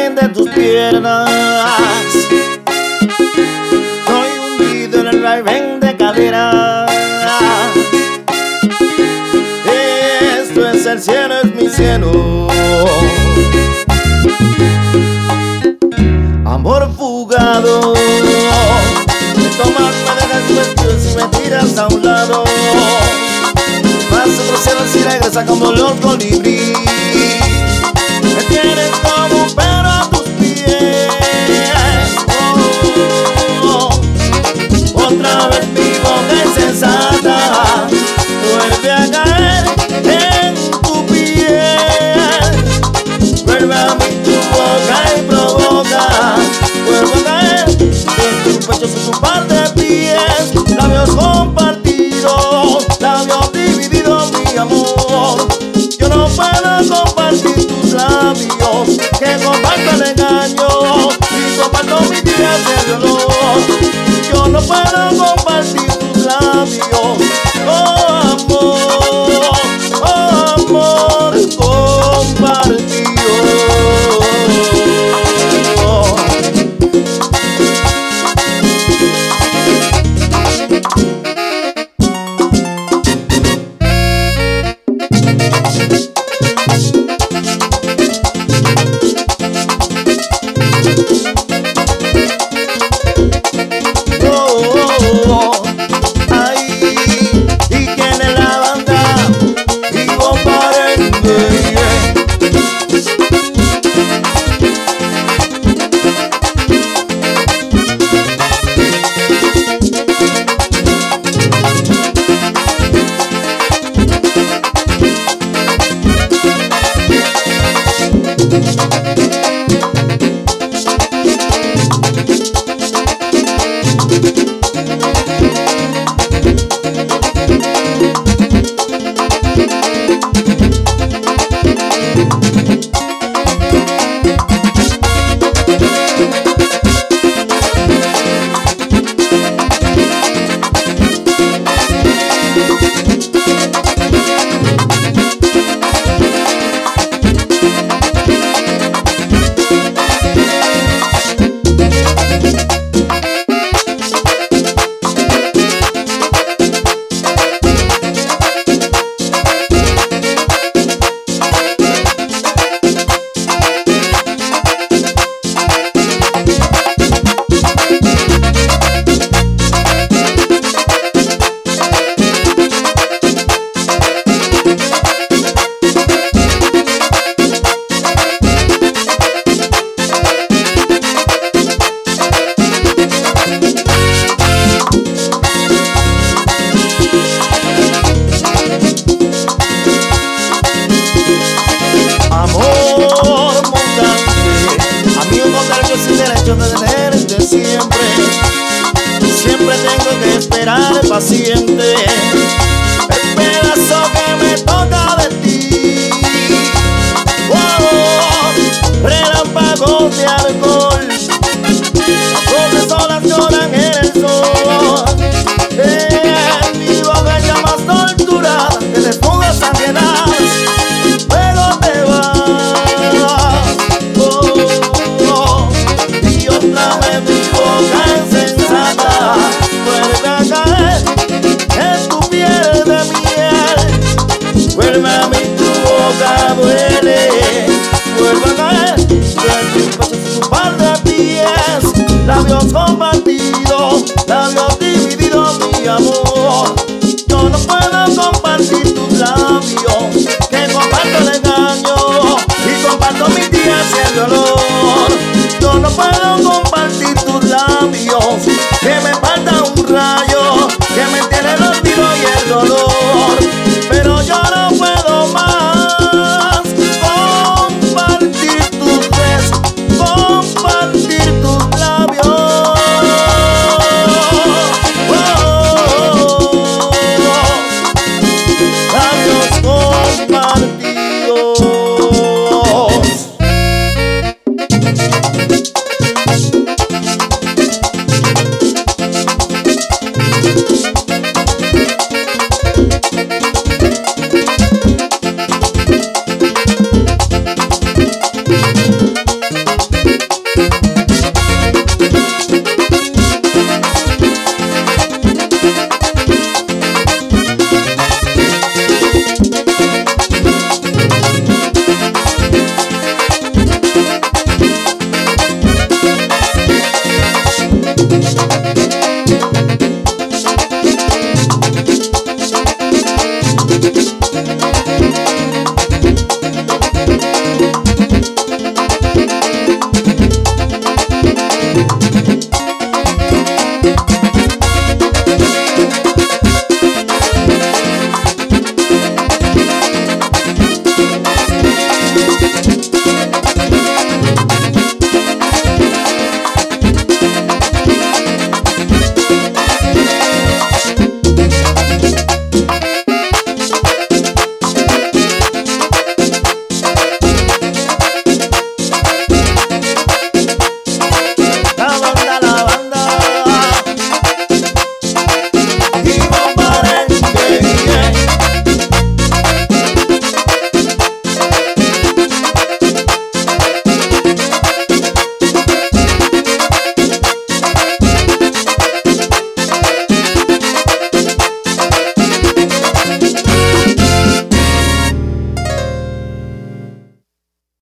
vaivén de tus piernas. Estoy hundido en el vaivén de caderas. Esto es el cielo, es mi cielo. Amor fugado, me tomas, me dejas vestidos y me tiras a un lado. Vas a otro cielo y regresa como los colibrí. Me tienes como un perro a tus pies. Otra vez mi boca insensata vuelve a caer en tu piel. Vuelve a mí tu boca y provoca. Vuelve a caer en tu pecho, sus un par de pies. Labios compartidos, labios divididos, mi amor. Yo no puedo compartir tus labios, que comparto el engaño y comparto mis días de dolor. Yo no puedo compartir tus labios, oh amor compartido. Sin derecho de tenerte siempre. Siempre tengo que esperar paciente el pedazo que me toca de ti. Relámpagos de alcohol, las voces solas lloran en el sol. Mi boca llamas torturada, te desnudas ansiedad. Luego te vas. Otra vez mi boca insensata vuelve a caer en tu piel de miel. Vuelve a mí tu boca duele. Vuelve a caer en tu pecho, un par de pies. Labios compartidos.